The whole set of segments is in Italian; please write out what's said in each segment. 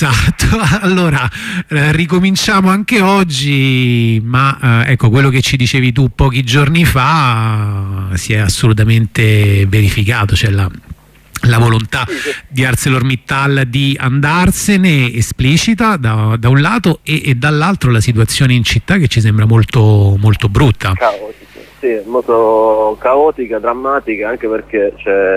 Esatto, allora ricominciamo anche oggi, ma ecco, quello che ci dicevi tu pochi giorni fa si è assolutamente verificato, cioè la volontà di ArcelorMittal di andarsene esplicita da un lato e dall'altro la situazione in città che ci sembra molto, molto brutta. Sì, molto caotica, drammatica, anche perché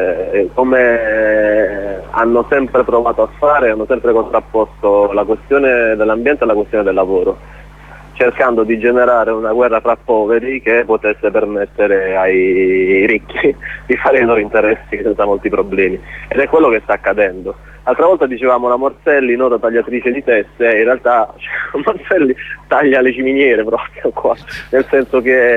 come hanno sempre provato a fare, hanno sempre contrapposto la questione dell'ambiente alla questione del lavoro, cercando di generare una guerra fra poveri che potesse permettere ai ricchi di fare i loro interessi senza molti problemi, ed è quello che sta accadendo. L'altra volta dicevamo la Morselli, nota tagliatrice di teste, in realtà Morselli taglia le ciminiere proprio qua, nel senso che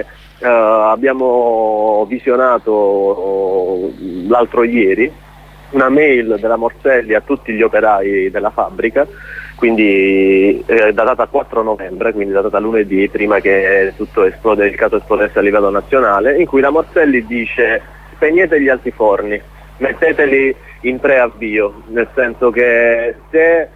abbiamo visionato l'altro ieri una mail della Morselli a tutti gli operai della fabbrica, quindi datata 4 novembre, quindi datata lunedì, prima che tutto il caso esplodesse a livello nazionale, in cui la Morselli dice: spegnete gli altiforni, metteteli in preavvio, nel senso che se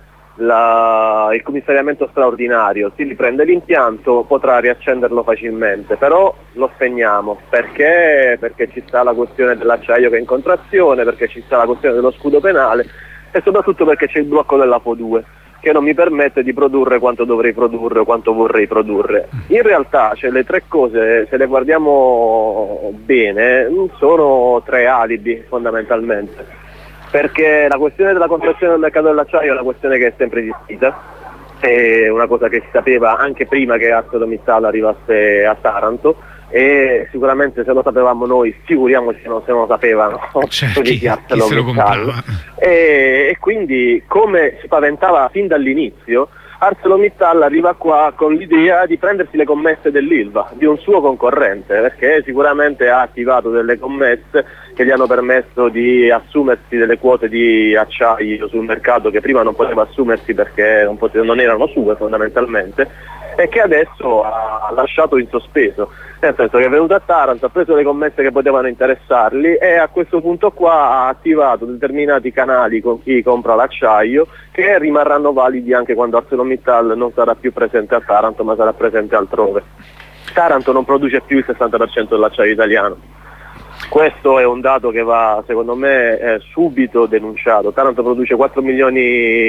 il commissariamento straordinario si riprende l'impianto potrà riaccenderlo facilmente, però lo spegniamo perché ci sta la questione dell'acciaio che è in contrazione, perché ci sta la questione dello scudo penale e soprattutto perché c'è il blocco dell'APO 2 che non mi permette di produrre quanto dovrei produrre o quanto vorrei produrre. In realtà le tre cose, se le guardiamo bene, sono tre alibi fondamentalmente, perché la questione della contrazione del mercato dell'acciaio è una questione che è sempre esistita, è una cosa che si sapeva anche prima che ArcelorMittal arrivasse a Taranto, e sicuramente se lo sapevamo noi, figuriamoci se non lo sapevano chi se lo comprava. E quindi, come si paventava fin dall'inizio, ArcelorMittal arriva qua con l'idea di prendersi le commesse dell'Ilva, di un suo concorrente, perché sicuramente ha attivato delle commesse che gli hanno permesso di assumersi delle quote di acciaio sul mercato che prima non poteva assumersi perché non erano sue fondamentalmente, e che adesso ha lasciato in sospeso, nel senso che è venuto a Taranto, ha preso le commesse che potevano interessarli e a questo punto qua ha attivato determinati canali con chi compra l'acciaio che rimarranno validi anche quando ArcelorMittal non sarà più presente a Taranto ma sarà presente altrove. Taranto non produce più il 60% dell'acciaio italiano. Questo è un dato che va, secondo me, subito denunciato. Taranto produce 4 milioni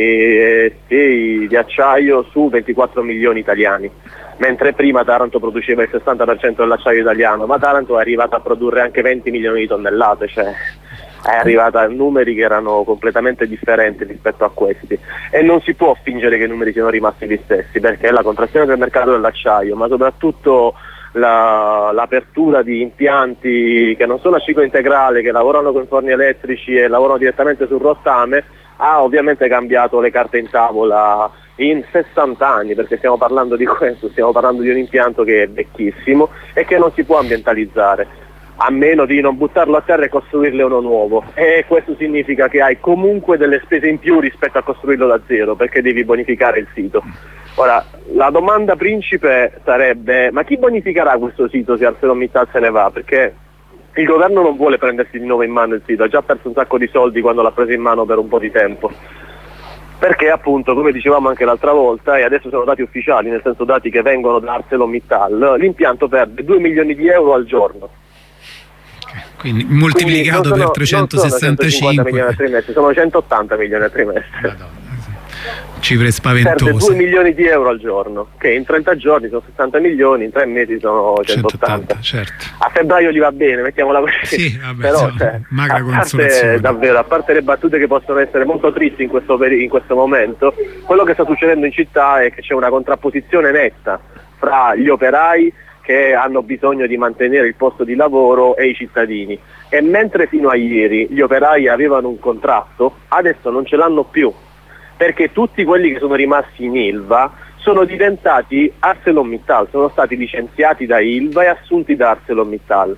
di acciaio su 24 milioni italiani, mentre prima Taranto produceva il 60% dell'acciaio italiano, ma Taranto è arrivata a produrre anche 20 milioni di tonnellate, cioè è arrivata a numeri che erano completamente differenti rispetto a questi, e non si può fingere che i numeri siano rimasti gli stessi, perché la contrazione del mercato dell'acciaio, ma soprattutto l'apertura di impianti che non sono a ciclo integrale, che lavorano con forni elettrici e lavorano direttamente sul rottame, ha ovviamente cambiato le carte in tavola in 60 anni, perché stiamo parlando di questo, stiamo parlando di un impianto che è vecchissimo e che non si può ambientalizzare, a meno di non buttarlo a terra e costruirle uno nuovo, e questo significa che hai comunque delle spese in più rispetto a costruirlo da zero, perché devi bonificare il sito. Ora, la domanda principe sarebbe: ma chi bonificherà questo sito se ArcelorMittal se ne va? Perché il governo non vuole prendersi di nuovo in mano il sito, ha già perso un sacco di soldi quando l'ha preso in mano per un po' di tempo, perché appunto, come dicevamo anche l'altra volta, e adesso sono dati ufficiali, nel senso dati che vengono da ArcelorMittal, l'impianto perde 2 milioni di euro al giorno. Quindi moltiplicato per 365 milioni al trimestre, sono 180 milioni al trimestre. Madonna, cifre spaventose. Perde 2 milioni di euro al giorno, che in 30 giorni sono 60 milioni, in 3 mesi sono 180. Certo. A febbraio gli va bene, mettiamola così. Sì, vabbè, però magra consolazione. Davvero, a parte le battute che possono essere molto tristi in questo momento, quello che sta succedendo in città è che c'è una contrapposizione netta fra gli operai che hanno bisogno di mantenere il posto di lavoro e i cittadini, e mentre fino a ieri gli operai avevano un contratto, adesso non ce l'hanno più, perché tutti quelli che sono rimasti in Ilva sono diventati ArcelorMittal, sono stati licenziati da Ilva e assunti da ArcelorMittal.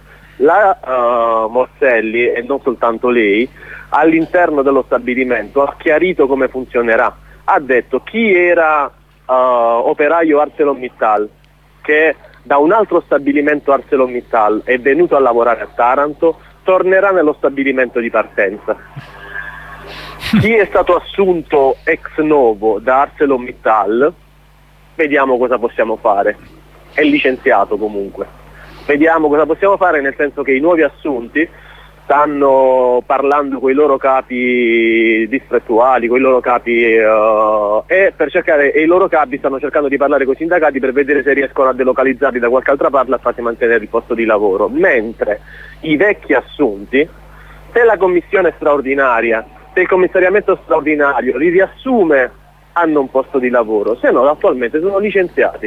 La Morselli, e non soltanto lei, all'interno dello stabilimento ha chiarito come funzionerà. Ha detto: chi era operaio ArcelorMittal che da un altro stabilimento ArcelorMittal è venuto a lavorare a Taranto tornerà nello stabilimento di partenza. Chi è stato assunto ex novo da ArcelorMittal, vediamo cosa possiamo fare. È licenziato comunque. Vediamo cosa possiamo fare, nel senso che i nuovi assunti stanno parlando con i loro capi distrettuali, con i loro capi e i loro capi stanno cercando di parlare con i sindacati per vedere se riescono a delocalizzarli da qualche altra parte e a farsi mantenere il posto di lavoro, mentre i vecchi assunti, se la commissione straordinaria, se il commissariamento straordinario li riassume, hanno un posto di lavoro, se no attualmente sono licenziati.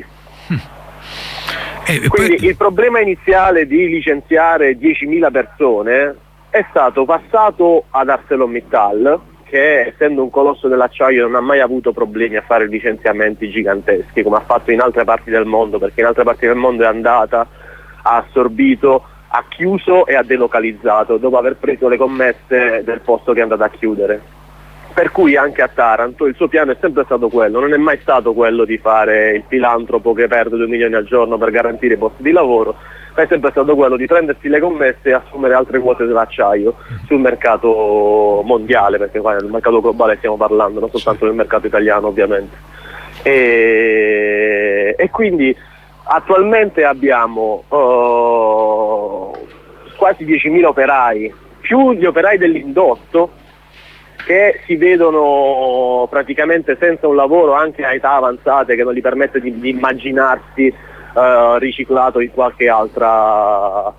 Quindi il problema iniziale di licenziare 10.000 persone è stato passato ad ArcelorMittal, che essendo un colosso dell'acciaio non ha mai avuto problemi a fare licenziamenti giganteschi come ha fatto in altre parti del mondo, perché in altre parti del mondo è andata, ha assorbito, ha chiuso e ha delocalizzato dopo aver preso le commesse del posto che è andato a chiudere. Per cui anche a Taranto il suo piano è sempre stato quello, non è mai stato quello di fare il filantropo che perde 2 milioni al giorno per garantire i posti di lavoro, ma è sempre stato quello di prendersi le commesse e assumere altre quote dell'acciaio sul mercato mondiale, perché qua nel mercato globale stiamo parlando, non soltanto del mercato italiano ovviamente. E quindi attualmente abbiamo quasi 10.000 operai, più gli operai dell'indotto, che si vedono praticamente senza un lavoro anche a età avanzate, che non gli permette di immaginarsi riciclato in qualche altro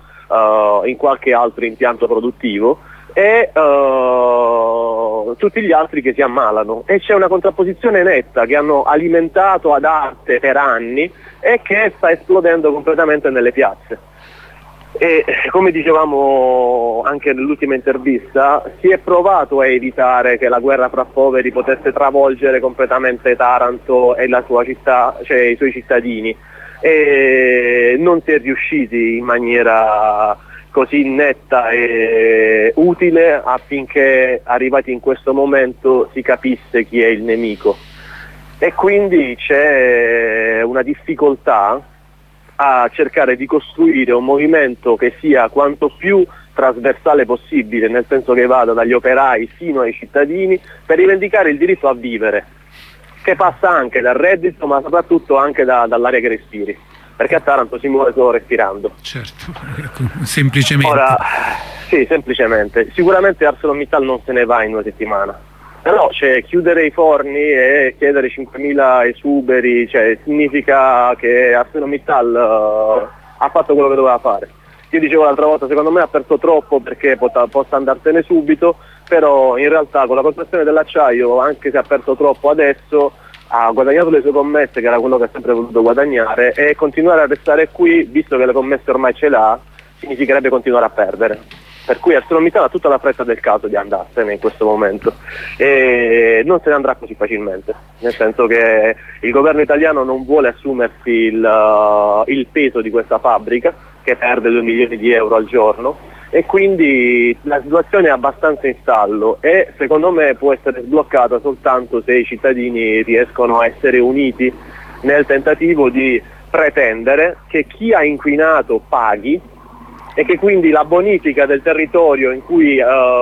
impianto produttivo, e tutti gli altri che si ammalano, e c'è una contrapposizione netta che hanno alimentato ad arte per anni e che sta esplodendo completamente nelle piazze. E come dicevamo anche nell'ultima intervista, si è provato a evitare che la guerra fra poveri potesse travolgere completamente Taranto e la sua città, cioè i suoi cittadini, e non si è riusciti in maniera così netta e utile affinché arrivati in questo momento si capisse chi è il nemico, e quindi c'è una difficoltà a cercare di costruire un movimento che sia quanto più trasversale possibile, nel senso che vada dagli operai fino ai cittadini, per rivendicare il diritto a vivere, che passa anche dal reddito, ma soprattutto anche dall'aria che respiri, perché a Taranto si muore solo respirando. Certo, semplicemente. Ora, sì, semplicemente. Sicuramente ArcelorMittal non se ne va in 1 settimana. Però chiudere i forni e chiedere 5.000 esuberi, significa che ArcelorMittal ha fatto quello che doveva fare. Io dicevo l'altra volta, secondo me ha perso troppo perché possa andarsene subito, però in realtà con la costruzione dell'acciaio, anche se ha perso troppo adesso, ha guadagnato le sue commesse, che era quello che ha sempre voluto guadagnare, e continuare a restare qui, visto che le commesse ormai ce l'ha, significherebbe continuare a perdere. Per cui ArcelorMittal ha tutta la fretta del caso di andarsene in questo momento, e non se ne andrà così facilmente, nel senso che il governo italiano non vuole assumersi il peso di questa fabbrica che perde 2 milioni di euro al giorno, e quindi la situazione è abbastanza in stallo, e secondo me può essere sbloccata soltanto se i cittadini riescono a essere uniti nel tentativo di pretendere che chi ha inquinato paghi, e che quindi la bonifica del territorio in cui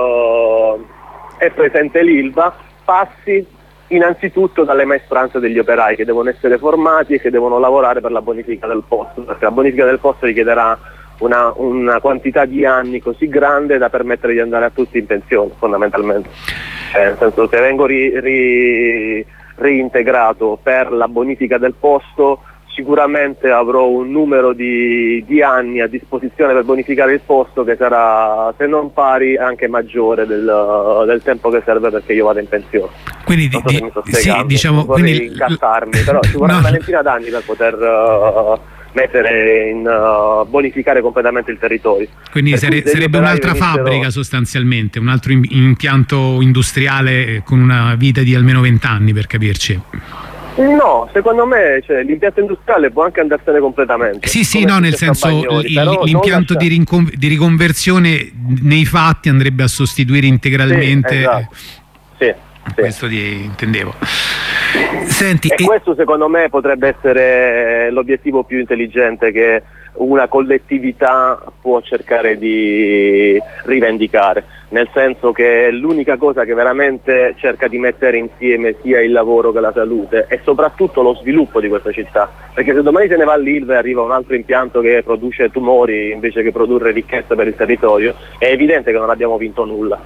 è presente l'Ilva passi innanzitutto dalle maestranze degli operai, che devono essere formati e che devono lavorare per la bonifica del posto, perché la bonifica del posto richiederà una quantità di anni così grande da permettere di andare a tutti in pensione, fondamentalmente. Nel senso, se vengo reintegrato per la bonifica del posto, sicuramente avrò un numero di anni a disposizione per bonificare il posto che sarà, se non pari, anche maggiore del tempo che serve perché io vado in pensione. Quindi diciamo, vorrei incattarmi, però ci vorrà una ventina d'anni per poter mettere in bonificare completamente il territorio. Quindi sarebbe un'altra fabbrica sostanzialmente, un altro impianto industriale con una vita di almeno 20 anni, per capirci. No, secondo me l'impianto industriale può anche andarsene completamente. Sì, no, nel senso l'impianto di riconversione nei fatti andrebbe a sostituire integralmente. Sì, esatto. Sì. Questo intendevo. Senti, questo secondo me potrebbe essere l'obiettivo più intelligente che una collettività può cercare di rivendicare, nel senso che l'unica cosa che veramente cerca di mettere insieme sia il lavoro che la salute e soprattutto lo sviluppo di questa città, perché se domani se ne va all'Ilva e arriva un altro impianto che produce tumori invece che produrre ricchezza per il territorio, è evidente che non abbiamo vinto nulla.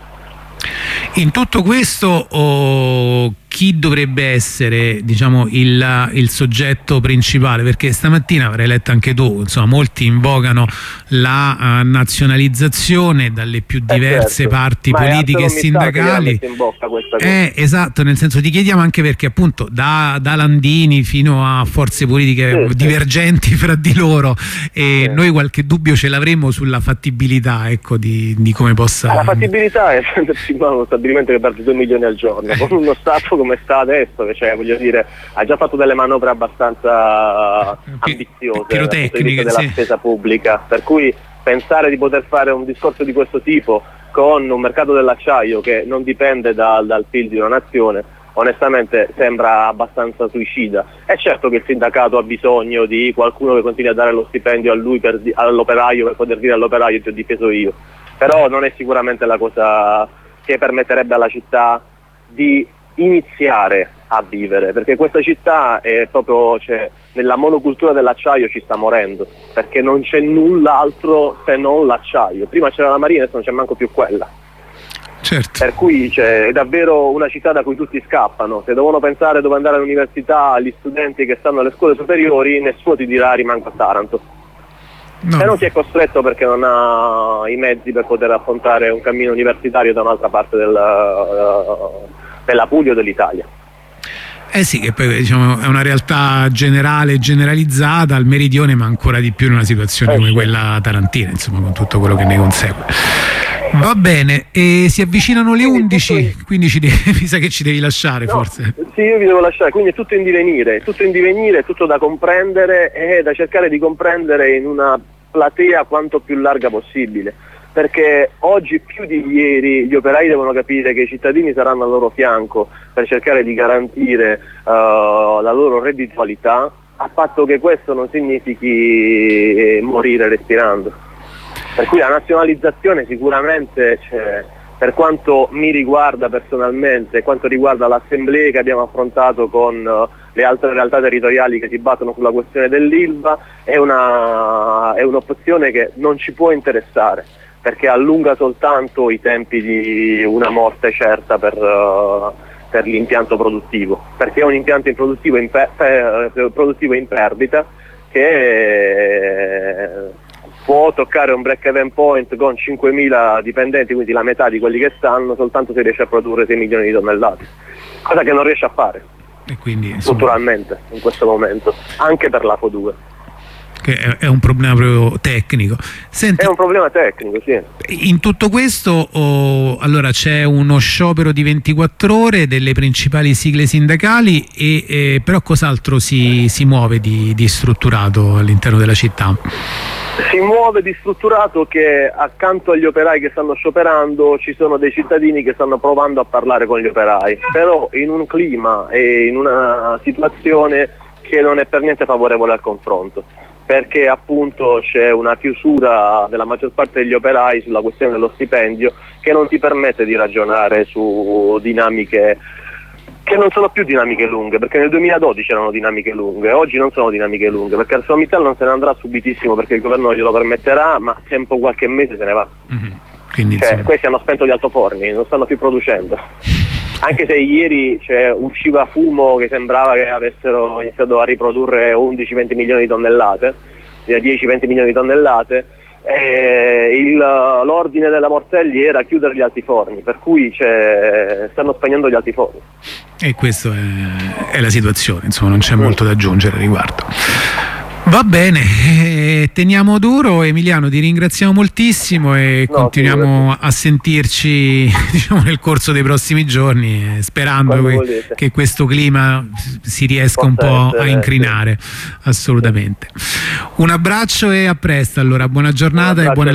In tutto questo chi dovrebbe essere, diciamo, il soggetto principale? Perché stamattina avrai letto anche tu, insomma, molti invocano la nazionalizzazione dalle più diverse certo, parti politiche e sindacali. Esatto, nel senso, ti chiediamo anche perché appunto da Landini fino a forze politiche divergenti fra di loro, e noi qualche dubbio ce l'avremo sulla fattibilità, ecco, di come possa... La fattibilità è prendersi in mano uno stabilimento che perde 2 milioni al giorno, con uno Stato come sta adesso, che, cioè, voglio dire, ha già fatto delle manovre abbastanza ambiziose dal punto di vista della spesa pubblica, per cui pensare di poter fare un discorso di questo tipo con un mercato dell'acciaio che non dipende dal PIL di una nazione, onestamente sembra abbastanza suicida. È certo che il sindacato ha bisogno di qualcuno che continui a dare lo stipendio a lui, all'operaio, per poter dire all'operaio ti ho difeso io, però non è sicuramente la cosa che permetterebbe alla città di iniziare a vivere, perché questa città è proprio, cioè, nella monocultura dell'acciaio ci sta morendo, perché non c'è null'altro se non l'acciaio. Prima c'era la marina, adesso non c'è manco più quella. Certo. Per cui è davvero una città da cui tutti scappano. Se devono pensare dove andare all'università, gli studenti che stanno alle scuole superiori, nessuno ti dirà rimango a Taranto. No. E non si è costretto perché non ha i mezzi per poter affrontare un cammino universitario da un'altra parte della Puglia o dell'Italia. Sì, che poi, diciamo, è una realtà generale, generalizzata al meridione, ma ancora di più in una situazione come quella tarantina, insomma, con tutto quello che ne consegue. Va bene, e si avvicinano le 11, quindi mi sa che ci devi lasciare, no, forse. Sì, io vi devo lasciare, quindi è tutto in divenire, è tutto da comprendere e da cercare di comprendere in una platea quanto più larga possibile, perché oggi più di ieri gli operai devono capire che i cittadini saranno al loro fianco per cercare di garantire la loro redditualità, a patto che questo non significhi morire respirando. Per cui la nazionalizzazione sicuramente c'è, per quanto mi riguarda personalmente, quanto riguarda l'assemblea che abbiamo affrontato con le altre realtà territoriali che si battono sulla questione dell'Ilva, è un'opzione che non ci può interessare, perché allunga soltanto i tempi di una morte certa per l'impianto produttivo, perché è un impianto produttivo in perdita che può toccare un break-even point con 5.000 dipendenti, quindi la metà di quelli che stanno, soltanto se riesce a produrre 6 milioni di tonnellate, cosa che non riesce a fare, e quindi, strutturalmente, in questo momento, anche per l'AFO2. Che è un problema proprio tecnico. Senti, è un problema tecnico, sì. In tutto questo, allora, c'è uno sciopero di 24 ore delle principali sigle sindacali, però cos'altro si muove di strutturato all'interno della città? Si muove di strutturato che accanto agli operai che stanno scioperando ci sono dei cittadini che stanno provando a parlare con gli operai, però in un clima e in una situazione che non è per niente favorevole al confronto, perché appunto c'è una chiusura della maggior parte degli operai sulla questione dello stipendio che non ti permette di ragionare su dinamiche che non sono più dinamiche lunghe, perché nel 2012 erano dinamiche lunghe, oggi non sono dinamiche lunghe, perché ArcelorMittal non se ne andrà subitissimo perché il governo glielo permetterà, ma tempo qualche mese se ne va. Quindi, questi hanno spento gli altoforni, non stanno più producendo. Anche se ieri usciva fumo che sembrava che avessero iniziato a riprodurre 11-20 milioni di tonnellate, 10-20 milioni di tonnellate, l'ordine della Morselli era chiudere gli altiforni, per cui stanno spegnendo gli altiforni. E questa è la situazione, insomma, non c'è molto da aggiungere a riguardo. Va bene, teniamo duro. Emiliano, ti ringraziamo moltissimo e continuiamo a sentirci, diciamo, nel corso dei prossimi giorni, sperando che questo clima si riesca un po' a incrinare. Assolutamente. Un abbraccio e a presto, allora, buona giornata e buone